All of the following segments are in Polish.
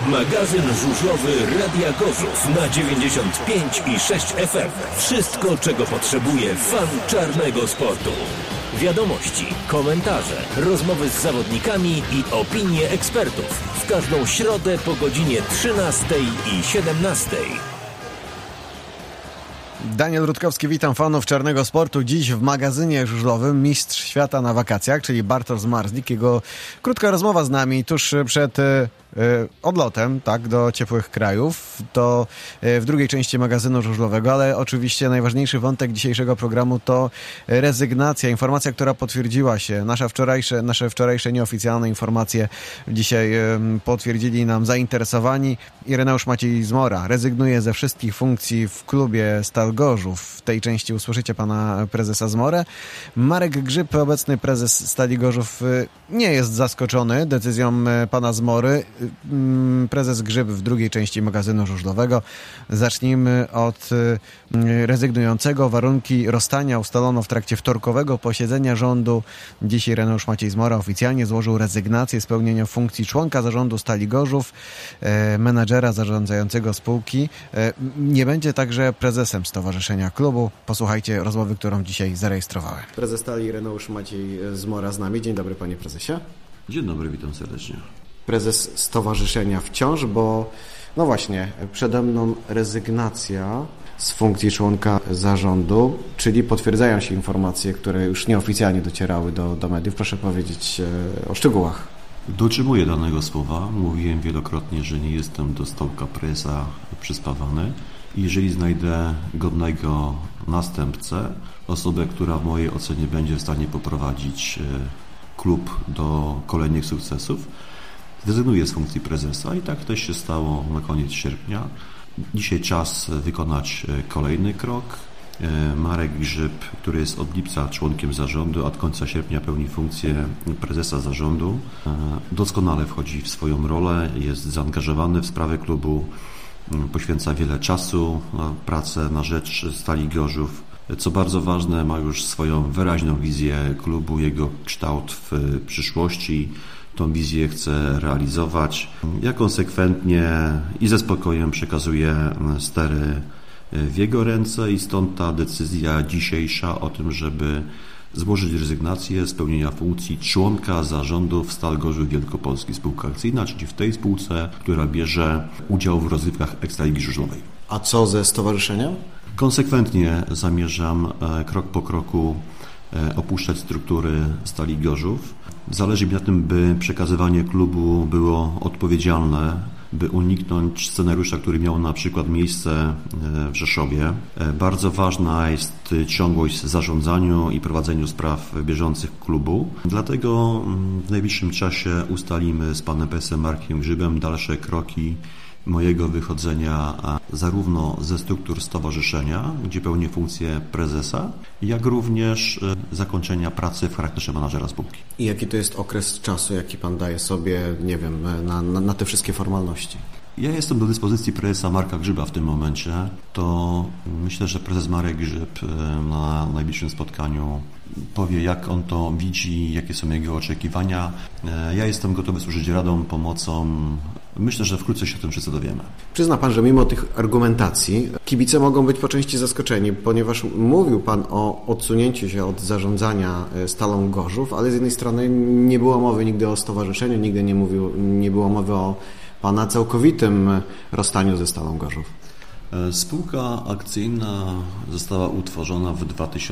Magazyn żużlowy Radia Gorzów na 95,6 FM. Wszystko, czego potrzebuje fan czarnego sportu. Wiadomości, komentarze, rozmowy z zawodnikami i opinie ekspertów. W każdą środę po godzinie 13 i 17. Daniel Rutkowski, witam fanów czarnego sportu. Dziś w magazynie żużlowym mistrz świata na wakacjach, czyli Bartosz Zmarzlik. Jego krótka rozmowa z nami tuż przed odlotem, tak, do ciepłych krajów, to w drugiej części magazynu żużlowego, ale oczywiście najważniejszy wątek dzisiejszego programu to rezygnacja, informacja, która potwierdziła się. Nasze wczorajsze nieoficjalne informacje dzisiaj potwierdzili nam zainteresowani. Ireneusz Maciej Zmora rezygnuje ze wszystkich funkcji w klubie Stal Gorzów. W tej części usłyszycie pana prezesa Zmorę. Marek Grzyb, obecny prezes Stali Gorzów, nie jest zaskoczony decyzją pana Zmory. Prezes Grzyb w drugiej części magazynu żużlowego. Zacznijmy od rezygnującego. Warunki rozstania ustalono w trakcie wtorkowego posiedzenia rządu. Dziś Ireneusz Maciej Zmora oficjalnie złożył rezygnację z pełnienia funkcji członka zarządu Stali Gorzów, menadżera zarządzającego spółki. Nie będzie także prezesem stowarzyszenia klubu. Posłuchajcie rozmowy, którą dzisiaj zarejestrowałem. Prezes Stali Ireneusz Maciej Zmora z nami. Dzień dobry, panie prezesie. Dzień dobry, witam serdecznie. Prezes stowarzyszenia wciąż, bo no właśnie, przede mną rezygnacja z funkcji członka zarządu, czyli potwierdzają się informacje, które już nieoficjalnie docierały do mediów. Proszę powiedzieć o szczegółach. Dotrzymuję danego słowa. Mówiłem wielokrotnie, że nie jestem do stołka prezesa przyspawany. I jeżeli znajdę godnego następcę, osobę, która w mojej ocenie będzie w stanie poprowadzić klub do kolejnych sukcesów, zrezygnuję z funkcji prezesa i tak też się stało na koniec sierpnia. Dzisiaj czas wykonać kolejny krok. Marek Grzyb, który jest od lipca członkiem zarządu, a od końca sierpnia pełni funkcję prezesa zarządu, doskonale wchodzi w swoją rolę, jest zaangażowany w sprawy klubu, poświęca wiele czasu na pracę na rzecz Stali Gorzów. Co bardzo ważne, ma już swoją wyraźną wizję klubu, jego kształt w przyszłości. Tą wizję chce realizować. Ja konsekwentnie i ze spokojem przekazuję stery w jego ręce i stąd ta decyzja dzisiejsza o tym, żeby złożyć rezygnację z pełnienia funkcji członka zarządu w Stal Gorzów Wielkopolskiej Spółka Akcyjna, czyli w tej spółce, która bierze udział w rozgrywkach Ekstraligi Żużlowej. A co ze stowarzyszeniem? Konsekwentnie zamierzam krok po kroku opuszczać struktury Stali Gorzów. Zależy mi na tym, by przekazywanie klubu było odpowiedzialne, by uniknąć scenariusza, który miał na przykład miejsce w Rzeszowie. Bardzo ważna jest ciągłość w zarządzaniu i prowadzeniu spraw bieżących klubu. Dlatego w najbliższym czasie ustalimy z panem prezesem Markiem Grzybem dalsze kroki mojego wychodzenia zarówno ze struktur stowarzyszenia, gdzie pełnię funkcję prezesa, jak również zakończenia pracy w charakterze menadżera spółki. I jaki to jest okres czasu, jaki pan daje sobie, nie wiem, na te wszystkie formalności? Ja jestem do dyspozycji prezesa Marka Grzyba w tym momencie. To myślę, że prezes Marek Grzyb na najbliższym spotkaniu powie, jak on to widzi, jakie są jego oczekiwania. Ja jestem gotowy służyć radą, pomocą. Myślę, że wkrótce się o tym wszyscy dowiemy. Przyzna pan, że mimo tych argumentacji kibice mogą być po części zaskoczeni, ponieważ mówił pan o odsunięciu się od zarządzania Stalą Gorzów, ale z jednej strony nie było mowy nigdy o stowarzyszeniu, nigdy nie było mowy o pana całkowitym rozstaniu ze Stalą Gorzów. Spółka akcyjna została utworzona w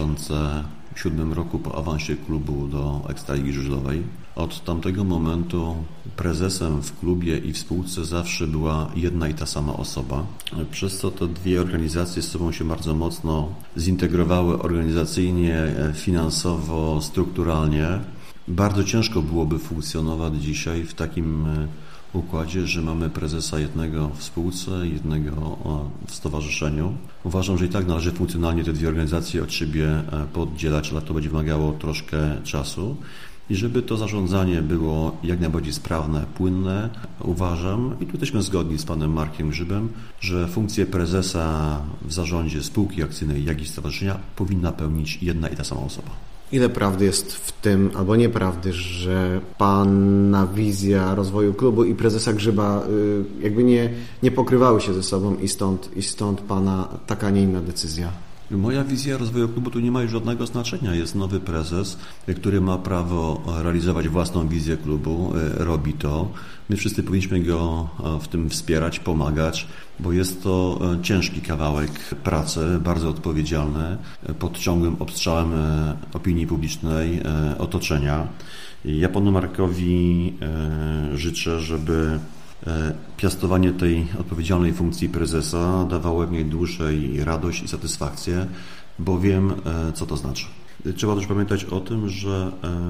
2007 roku po awansie klubu do Ekstraligi Żużlowej. Od tamtego momentu prezesem w klubie i w spółce zawsze była jedna i ta sama osoba. Przez co te dwie organizacje z sobą się bardzo mocno zintegrowały organizacyjnie, finansowo, strukturalnie. Bardzo ciężko byłoby funkcjonować dzisiaj w takim układzie, że mamy prezesa jednego w spółce, jednego w stowarzyszeniu. Uważam, że i tak należy funkcjonalnie te dwie organizacje od siebie pooddzielać, ale to będzie wymagało troszkę czasu. I żeby to zarządzanie było jak najbardziej sprawne, płynne, uważam, i tu jesteśmy zgodni z panem Markiem Grzybem, że funkcję prezesa w zarządzie spółki akcyjnej, jak i stowarzyszenia powinna pełnić jedna i ta sama osoba. Ile prawdy jest w tym, albo nieprawdy, że pana wizja rozwoju klubu i prezesa Grzyba jakby nie pokrywały się ze sobą i stąd pana taka, a nie inna decyzja? Moja wizja rozwoju klubu tu nie ma już żadnego znaczenia. Jest nowy prezes, który ma prawo realizować własną wizję klubu, robi to. My wszyscy powinniśmy go w tym wspierać, pomagać, bo jest to ciężki kawałek pracy, bardzo odpowiedzialny, pod ciągłym obstrzałem opinii publicznej, otoczenia. Ja panu Markowi życzę, żeby piastowanie tej odpowiedzialnej funkcji prezesa dawało mi dłużej radość i satysfakcję, bo wiem, co to znaczy. Trzeba też pamiętać o tym, że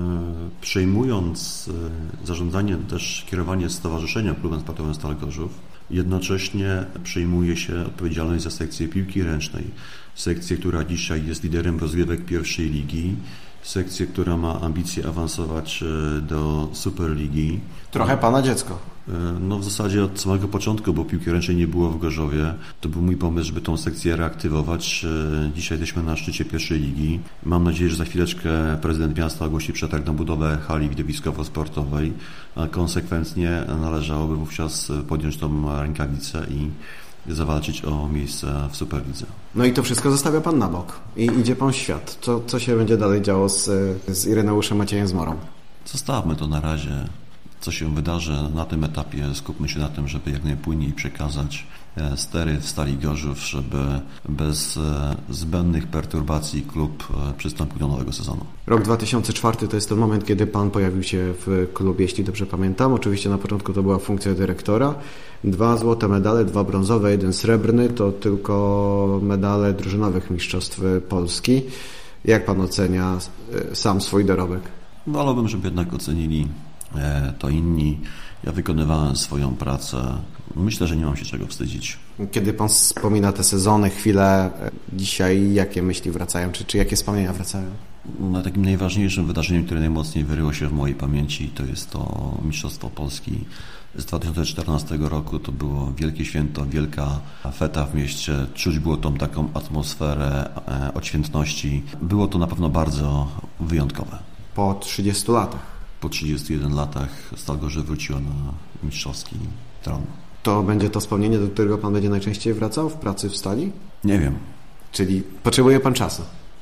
przejmując zarządzanie, też kierowanie stowarzyszenia Klubem Sportowym Stal Gorzów, jednocześnie przejmuje się odpowiedzialność za sekcję piłki ręcznej, sekcję, która dzisiaj jest liderem rozgrywek pierwszej ligi, sekcję, która ma ambicje awansować do Superligi. Trochę pana dziecko. No w zasadzie od samego początku, bo piłki ręcznej nie było w Gorzowie. To był mój pomysł, żeby tą sekcję reaktywować. Dzisiaj jesteśmy na szczycie pierwszej ligi. Mam nadzieję, że za chwileczkę prezydent miasta ogłosi przetarg na budowę hali widowiskowo-sportowej, a konsekwentnie należałoby wówczas podjąć tą rękawicę i zawalczyć o miejsce w Superlidze. No i to wszystko zostawia pan na bok i idzie pan w świat. Co się będzie dalej działo z Ireneuszem Maciejem Zmorą? Zostawmy to na razie. Co się wydarzy na tym etapie, skupmy się na tym, żeby jak najpłynniej przekazać stery w Stali Gorzów, żeby bez zbędnych perturbacji klub przystąpił do nowego sezonu. Rok 2004 to jest ten moment, kiedy pan pojawił się w klubie, jeśli dobrze pamiętam. Oczywiście na początku to była funkcja dyrektora. 2 złote medale, 2 brązowe, 1 srebrny. To tylko medale drużynowych mistrzostw Polski. Jak pan ocenia sam swój dorobek? Wolałbym, żeby jednak ocenili to inni. Ja wykonywałem swoją pracę. Myślę, że nie mam się czego wstydzić. Kiedy pan wspomina te sezony, chwile, dzisiaj jakie myśli wracają? Czy jakie wspomnienia wracają? No, takim najważniejszym wydarzeniem, które najmocniej wyryło się w mojej pamięci, to jest to Mistrzostwo Polski z 2014 roku. To było wielkie święto, wielka feta w mieście. Czuć było tą taką atmosferę odświętności. Było to na pewno bardzo wyjątkowe. Po 30 latach. Po 31 latach Stal Gorzów wróciła na mistrzowski tron. To będzie to wspomnienie, do którego pan będzie najczęściej wracał w pracy w Stali? Nie wiem. Czyli potrzebuje pan czasu?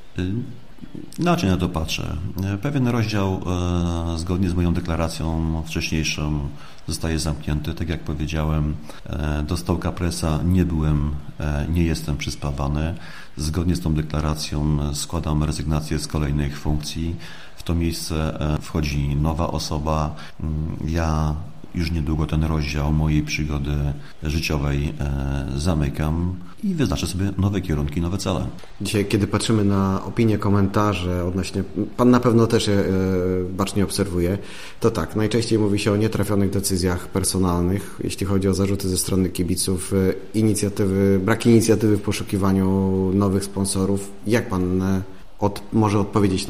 Inaczej na to patrzę. Pewien rozdział zgodnie z moją deklaracją wcześniejszą zostaje zamknięty. Tak jak powiedziałem, do stołka presa nie jestem przyspawany. Zgodnie z tą deklaracją składam rezygnację z kolejnych funkcji. W to miejsce wchodzi nowa osoba. Ja już niedługo ten rozdział mojej przygody życiowej zamykam i wyznaczę sobie nowe kierunki, nowe cele. Dzisiaj, kiedy patrzymy na opinie, komentarze odnośnie, pan na pewno też je bacznie obserwuje, to tak, najczęściej mówi się o nietrafionych decyzjach personalnych, jeśli chodzi o zarzuty ze strony kibiców, brak inicjatywy w poszukiwaniu nowych sponsorów. Jak pan może odpowiedzieć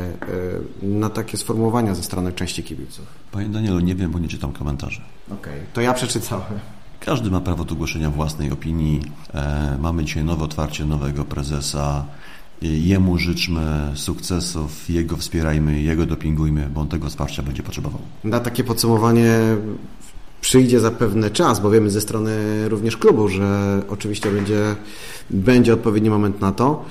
na takie sformułowania ze strony części kibiców? Panie Danielu, nie wiem, bo nie czytam komentarzy. Okej, to ja przeczytałem. Każdy ma prawo do głoszenia własnej opinii. Mamy dzisiaj nowe otwarcie nowego prezesa. Jemu życzmy sukcesów, jego wspierajmy, jego dopingujmy, bo on tego wsparcia będzie potrzebował. Na takie podsumowanie przyjdzie zapewne czas, bo wiemy ze strony również klubu, że oczywiście będzie odpowiedni moment na to.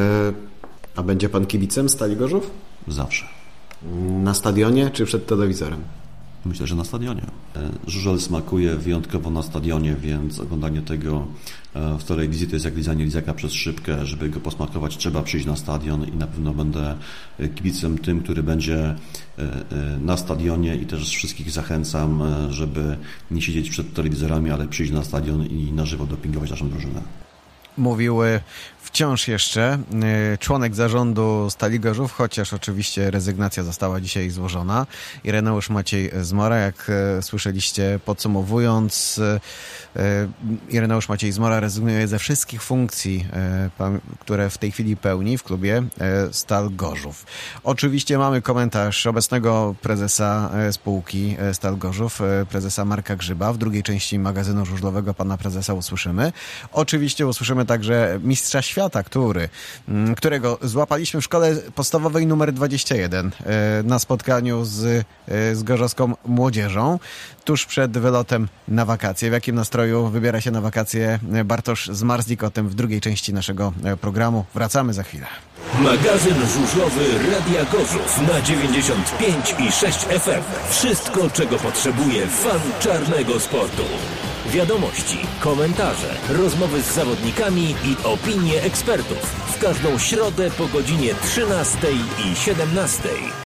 A będzie pan kibicem Stali Gorzów? Zawsze. Na stadionie czy przed telewizorem? Myślę, że na stadionie. Żużel smakuje wyjątkowo na stadionie, więc oglądanie tego w telewizji to jest jak lizanie lizaka przez szybkę. Żeby go posmakować, trzeba przyjść na stadion i na pewno będę kibicem tym, który będzie na stadionie i też wszystkich zachęcam, żeby nie siedzieć przed telewizorami, ale przyjść na stadion i na żywo dopingować naszą drużynę. Mówił wciąż jeszcze członek zarządu Stali Gorzów, chociaż oczywiście rezygnacja została dzisiaj złożona. Ireneusz Maciej Zmora, jak słyszeliście, podsumowując, Ireneusz Maciej Zmora rezygnuje ze wszystkich funkcji, które w tej chwili pełni w klubie Stal Gorzów. Oczywiście mamy komentarz obecnego prezesa spółki Stal Gorzów, prezesa Marka Grzyba. W drugiej części magazynu żużlowego pana prezesa usłyszymy. Oczywiście usłyszymy Poznamy także mistrza świata, którego złapaliśmy w szkole podstawowej numer 21 na spotkaniu z gorzowską młodzieżą tuż przed wylotem na wakacje. W jakim nastroju wybiera się na wakacje Bartosz Zmarzlik? O tym w drugiej części naszego programu. Wracamy za chwilę. Magazyn żużlowy Radia Gorzów na 95,6 FM. Wszystko, czego potrzebuje fan czarnego sportu. Wiadomości, komentarze, rozmowy z zawodnikami i opinie ekspertów. W każdą środę po godzinie 13 i 17.